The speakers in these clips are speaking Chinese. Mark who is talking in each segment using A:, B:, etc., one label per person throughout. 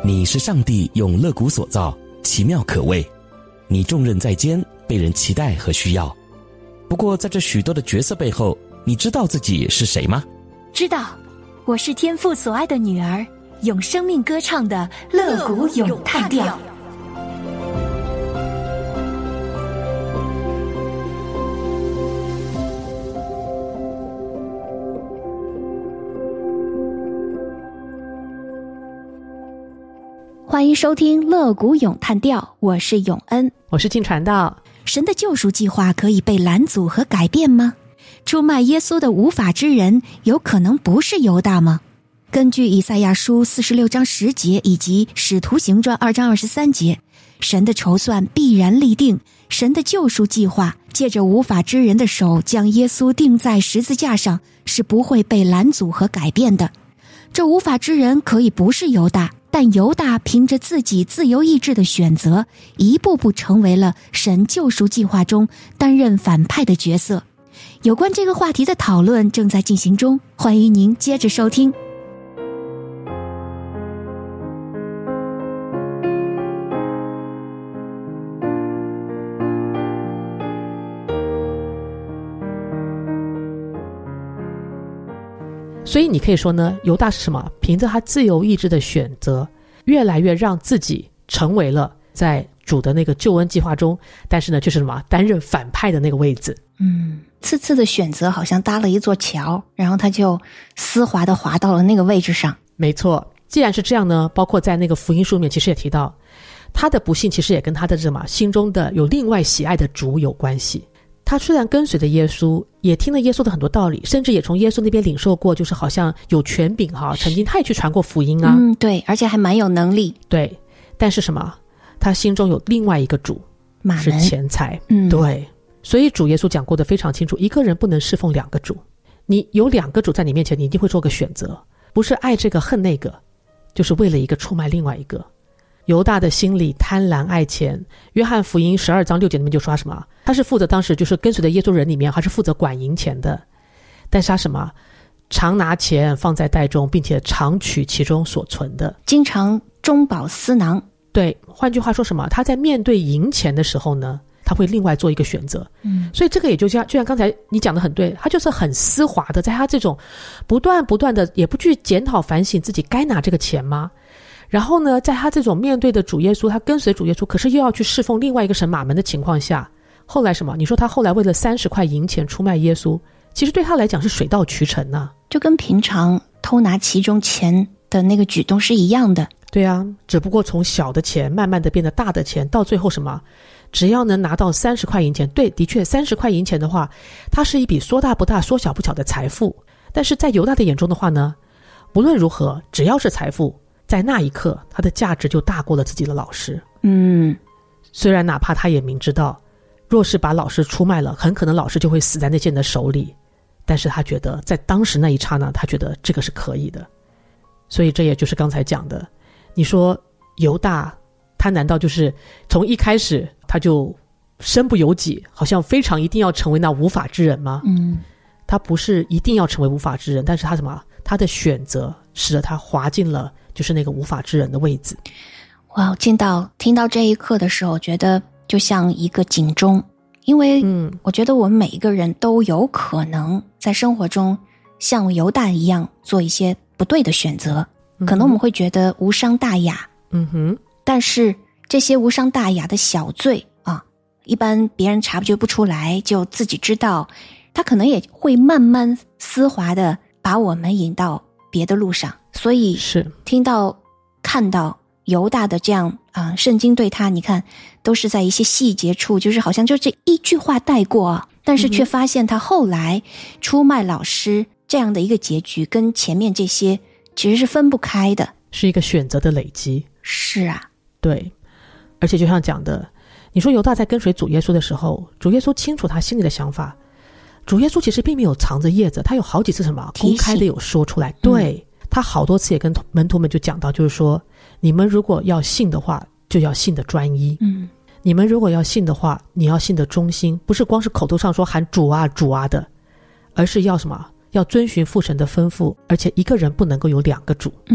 A: 你是上帝用肋骨所造，奇妙可畏。你重任在肩，被人期待和需要。不过在这许多的角色背后，你知道自己是谁吗？
B: 知道，我是天父所爱的女儿，用生命歌唱的肋骨咏叹调。欢迎收听肋骨咏叹调，我是永恩，
C: 我是静传道。
B: 神的救赎计划可以被拦阻和改变吗？出卖耶稣的无法之人有可能不是犹大吗？根据以赛亚书46章10节以及使徒行传2章23节，神的筹算必然立定，神的救赎计划借着无法之人的手将耶稣钉在十字架上，是不会被拦阻和改变的。这无法之人可以不是犹大，但犹大凭着自己自由意志的选择，一步步成为了神救赎计划中担任反派的角色。有关这个话题的讨论正在进行中，欢迎您接着收听。
C: 所以你可以说呢，犹大是什么？凭着他自由意志的选择，越来越让自己成为了在主的那个救恩计划中，但是呢，就是什么？担任反派的那个位置。
D: 次次的选择好像搭了一座桥，然后他就丝滑的滑到了那个位置上。
C: 没错，既然是这样呢，包括在那个福音书里面其实也提到，他的不幸其实也跟他的什么心中的有另外喜爱的主有关系。他虽然跟随着耶稣，也听了耶稣的很多道理，甚至也从耶稣那边领受过，就是好像有权柄哈，曾经他也去传过福音啊。
D: 对，而且还蛮有能力。
C: 对，但是什么？他心中有另外一个主，是钱财。对，所以主耶稣讲过的非常清楚，一个人不能侍奉两个主。你有两个主在你面前，你一定会做个选择，不是爱这个恨那个，就是为了一个出卖另外一个。犹大的心里贪婪爱钱，约翰福音12章6节里面就说他什么？他是负责当时就是跟随的耶稣人里面，他是负责管银钱的，但是他什么？常拿钱放在袋中，并且常取其中所存的，
D: 经常中饱私囊。
C: 对，换句话说什么？他在面对银钱的时候呢，他会另外做一个选择。所以这个也就像刚才你讲的很对，他就是很丝滑的，在他这种不断的也不去检讨反省自己该拿这个钱吗？然后呢，在他这种面对的主耶稣，他跟随主耶稣，可是又要去侍奉另外一个神马门的情况下，后来什么？你说他后来为了30块银钱出卖耶稣，其实对他来讲是水到渠成啊，
D: 就跟平常偷拿其中钱的那个举动是一样的。
C: 对啊，只不过从小的钱慢慢的变得大的钱，到最后什么？只要能拿到30块银钱，对，的确30块银钱的话，它是一笔说大不大说小不小的财富。但是在犹大的眼中的话呢，无论如何，只要是财富，在那一刻它的价值就大过了自己的老师。虽然哪怕他也明知道，若是把老师出卖了，很可能老师就会死在那些人的手里，但是他觉得在当时那一刹那，他觉得这个是可以的。所以这也就是刚才讲的，你说犹大他难道就是从一开始他就身不由己，好像非常一定要成为那无法之人吗？他不是一定要成为无法之人，但是他什么？他的选择使得他滑进了就是那个无法之人的位置。
D: 哇，听到这一刻的时候，觉得就像一个警钟，因为我觉得我们每一个人都有可能在生活中像犹大一样做一些不对的选择，可能我们会觉得无伤大雅，但是这些无伤大雅的小罪啊，一般别人察觉不出来，就自己知道，他可能也会慢慢丝滑的把我们引到别的路上。所以
C: 是
D: 看到犹大的这样圣经对他，你看都是在一些细节处，就是好像就这一句话带过啊，但是却发现他后来出卖老师这样的一个结局，跟前面这些其实是分不开的，
C: 是一个选择的累积。
D: 是啊，
C: 对，而且就像讲的，你说犹大在跟随主耶稣的时候，主耶稣清楚他心里的想法，主耶稣其实并没有藏着掖着，他有好几次什么公开的有说出来。对，他好多次也跟门徒们就讲到，就是说你们如果要信的话，就要信的专一。你们如果要信的话，你要信的忠心，不是光是口头上说喊主啊主啊的，而是要什么？要遵循父神的吩咐，而且一个人不能够有两个主。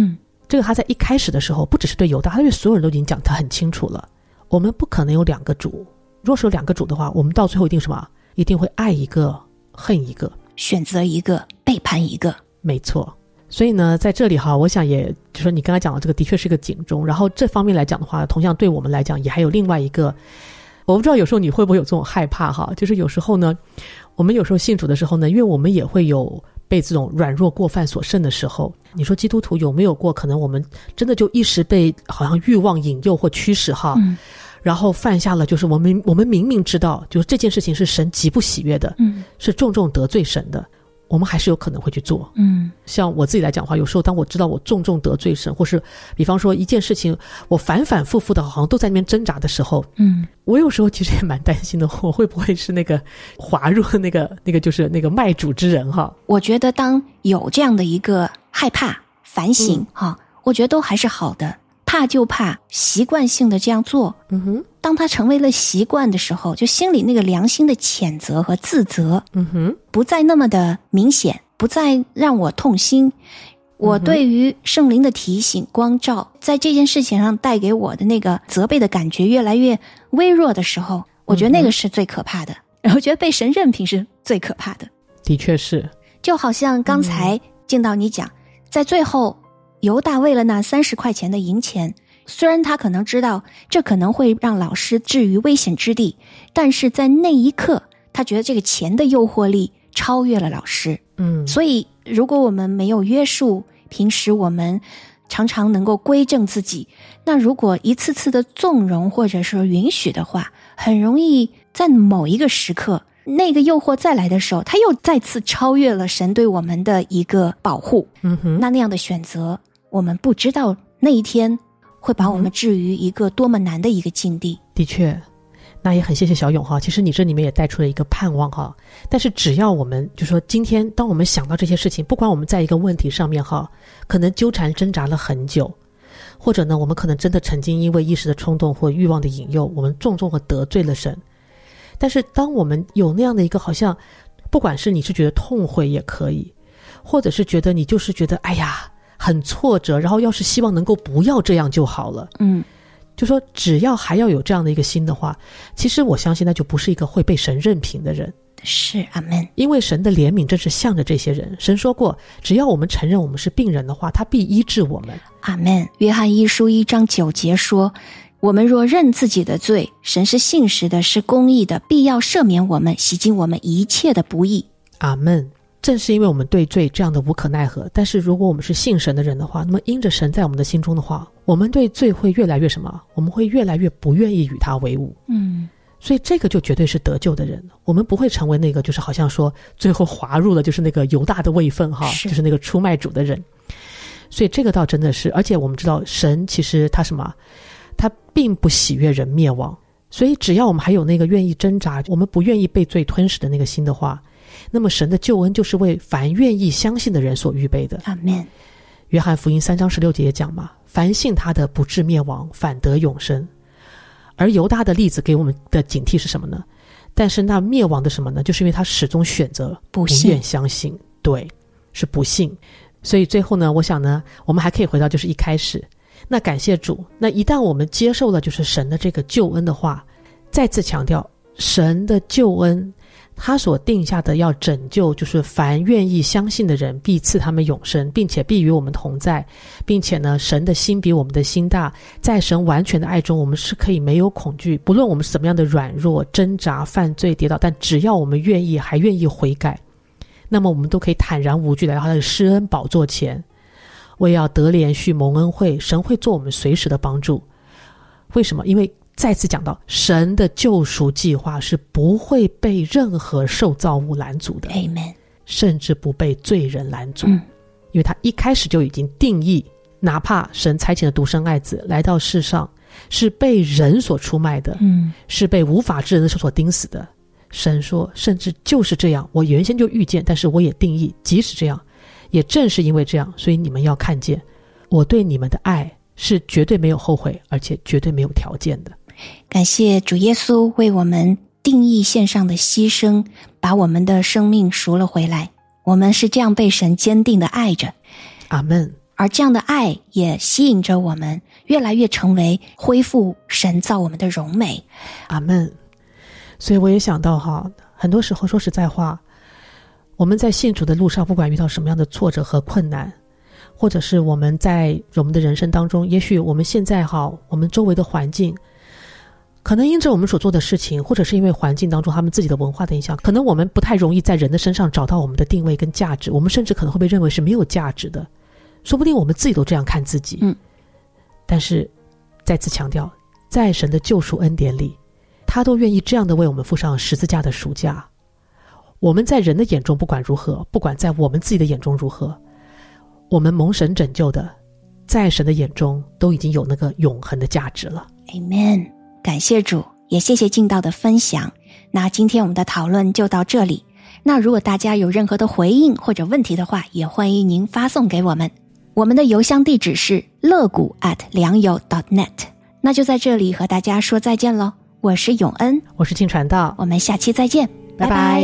C: 这个他在一开始的时候不只是对犹大，他对所有人都已经讲得很清楚了。我们不可能有两个主，若是有两个主的话，我们到最后一定什么？一定会爱一个恨一个，
D: 选择一个背叛一个。
C: 没错。所以呢，在这里我想也就说你刚才讲的这个的确是个警钟。然后这方面来讲的话，同样对我们来讲也还有另外一个，我不知道有时候你会不会有这种害怕就是有时候呢，我们有时候信主的时候呢，因为我们也会有被这种软弱过犯所胜的时候。你说基督徒有没有过可能我们真的就一时被好像欲望引诱或驱使然后犯下了就是我们明明知道就是这件事情是神极不喜悦的，是重重得罪神的，我们还是有可能会去做。像我自己来讲的话，有时候当我知道我重重得罪神，或是比方说一件事情我反反复复的好像都在那边挣扎的时候，我有时候其实也蛮担心的，我会不会是那个滑入那个就是那个卖主之人
D: 我觉得当有这样的一个害怕反省我觉得都还是好的。怕就怕习惯性的这样做，当它成为了习惯的时候，就心里那个良心的谴责和自责，不再那么的明显，不再让我痛心。我对于圣灵的提醒光照，在这件事情上带给我的那个责备的感觉越来越微弱的时候，我觉得那个是最可怕的。然后我觉得被神任凭是最可怕的。
C: 的确是，
D: 就好像刚才进到你讲，在最后犹大为了那30块钱的银钱，虽然他可能知道这可能会让老师置于危险之地，但是在那一刻他觉得这个钱的诱惑力超越了老师。所以如果我们没有约束，平时我们常常能够规正自己，那如果一次次的纵容或者是允许的话，很容易在某一个时刻那个诱惑再来的时候，他又再次超越了神对我们的一个保护。那样的选择，我们不知道那一天会把我们置于一个多么难的一个境地。
C: 的确，那也很谢谢小勇其实你这里面也带出了一个盼望但是只要我们就说今天当我们想到这些事情，不管我们在一个问题上面可能纠缠挣扎了很久，或者呢我们可能真的曾经因为一时的冲动或欲望的引诱，我们重重的得罪了神。但是当我们有那样的一个好像，不管是你是觉得痛悔也可以，或者是觉得你就是觉得哎呀很挫折，然后要是希望能够不要这样就好了，就说只要还要有这样的一个心的话，其实我相信那就不是一个会被神任凭的人。
D: 是，阿们。
C: 因为神的怜悯正是向着这些人，神说过只要我们承认我们是病人的话，他必医治我们。
D: 阿们。约翰一书1章9节说，我们若认自己的罪，神是信实的，是公义的，必要赦免我们，洗净我们一切的不义。
C: 阿们。正是因为我们对罪这样的无可奈何，但是如果我们是信神的人的话，那么因着神在我们的心中的话，我们对罪会越来越什么？我们会越来越不愿意与他为伍。所以这个就绝对是得救的人，我们不会成为那个就是好像说最后滑入了就是那个犹大的位分就是那个出卖主的人。所以这个倒真的是，而且我们知道神其实他什么？他并不喜悦人灭亡，所以只要我们还有那个愿意挣扎，我们不愿意被罪吞噬的那个心的话，那么神的救恩就是为凡愿意相信的人所预备的。
D: 阿们。
C: 约翰福音3章16节也讲嘛，凡信他的不至灭亡，反得永生。而犹大的例子给我们的警惕是什么呢？但是那灭亡的什么呢？就是因为他始终选择不愿相信。对，是不信。所以最后呢，我想呢，我们还可以回到就是一开始，那感谢主，那一旦我们接受了就是神的这个救恩的话，再次强调神的救恩他所定下的要拯救就是凡愿意相信的人必赐他们永生，并且必与我们同在，并且呢神的心比我们的心大，在神完全的爱中我们是可以没有恐惧，不论我们是怎么样的软弱挣扎犯罪跌倒，但只要我们愿意还愿意悔改，那么我们都可以坦然无惧来到他的施恩宝座前，为要得连续蒙恩惠，神会做我们随时的帮助。为什么？因为再次讲到神的救赎计划是不会被任何受造物拦阻的，
D: Amen，
C: 甚至不被罪人拦阻，因为他一开始就已经定义，哪怕神差遣的独生爱子来到世上是被人所出卖的，是被无法之人的手所钉死的，神说甚至就是这样，我原先就预见，但是我也定义即使这样，也正是因为这样，所以你们要看见我对你们的爱是绝对没有后悔，而且绝对没有条件的。
D: 感谢主耶稣为我们定义献上的牺牲，把我们的生命赎了回来，我们是这样被神坚定的爱着。
C: 阿们。
D: 而这样的爱也吸引着我们越来越成为恢复神造我们的荣美。
C: 阿们。所以我也想到很多时候说实在话，我们在信主的路上，不管遇到什么样的挫折和困难，或者是我们在我们的人生当中，也许我们现在我们周围的环境可能因着我们所做的事情，或者是因为环境当中他们自己的文化的影响，可能我们不太容易在人的身上找到我们的定位跟价值，我们甚至可能会被认为是没有价值的，说不定我们自己都这样看自己。但是再次强调，在神的救赎恩典里，他都愿意这样的为我们付上十字架的赎价。我们在人的眼中不管如何，不管在我们自己的眼中如何，我们蒙神拯救的，在神的眼中都已经有那个永恒的价值了。
D: Amen。 感谢主，也谢谢敬道的分享。那今天我们的讨论就到这里。那如果大家有任何的回应或者问题的话，也欢迎您发送给我们。我们的邮箱地址是乐谷@良友.net。 那就在这里和大家说再见咯。我是永恩，
C: 我是静传道，
D: 我们下期再见，
C: 拜拜。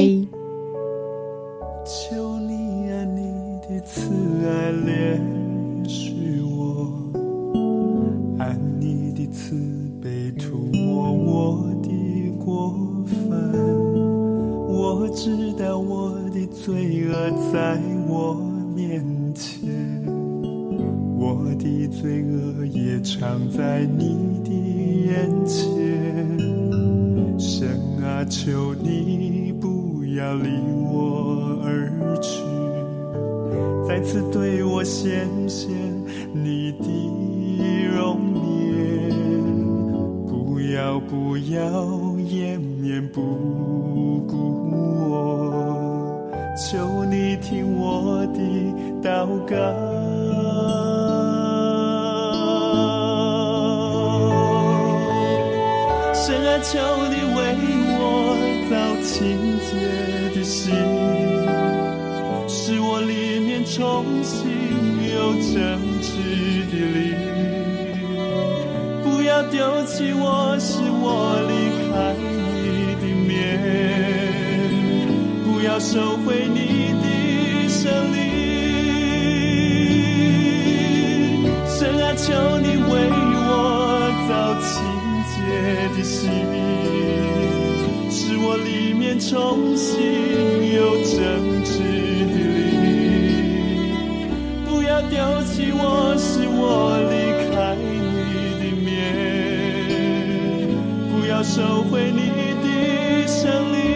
E: 求你啊，你的慈爱怜恤我，按你的慈悲涂抹我的过犯。我知道我的罪恶在我面前，我的罪恶也藏在你的眼前。神啊，求你不要离我而去，再次对我显现你的容颜。不要掩面不顾我，求你听我的祷告。神啊，求你为我造清洁的心，使我里面重新有正直的灵。不要丢弃我，使我离开你的面，不要收回你的圣灵。神啊，求你为我造清洁的心，使我里面重新有正直的灵。不要丢弃我，使我离开你的面，不要收回你的圣灵。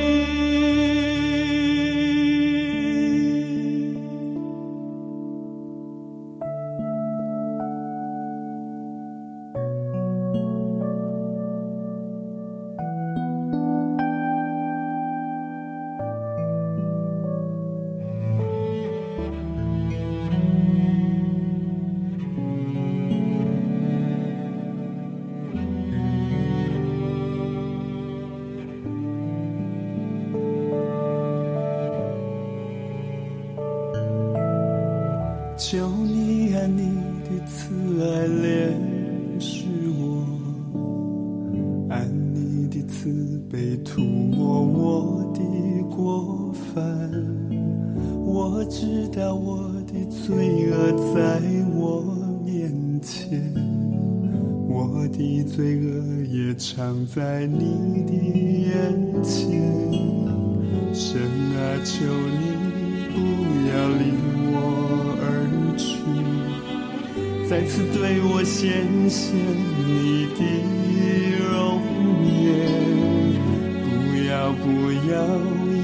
E: 求你按你的慈爱怜恤我，按你的慈悲涂抹我的过犯。我知道我的罪恶在我面前，我的罪恶也藏在你的眼前。神啊，求你不要离我而去，再次对我显现你的容颜。不要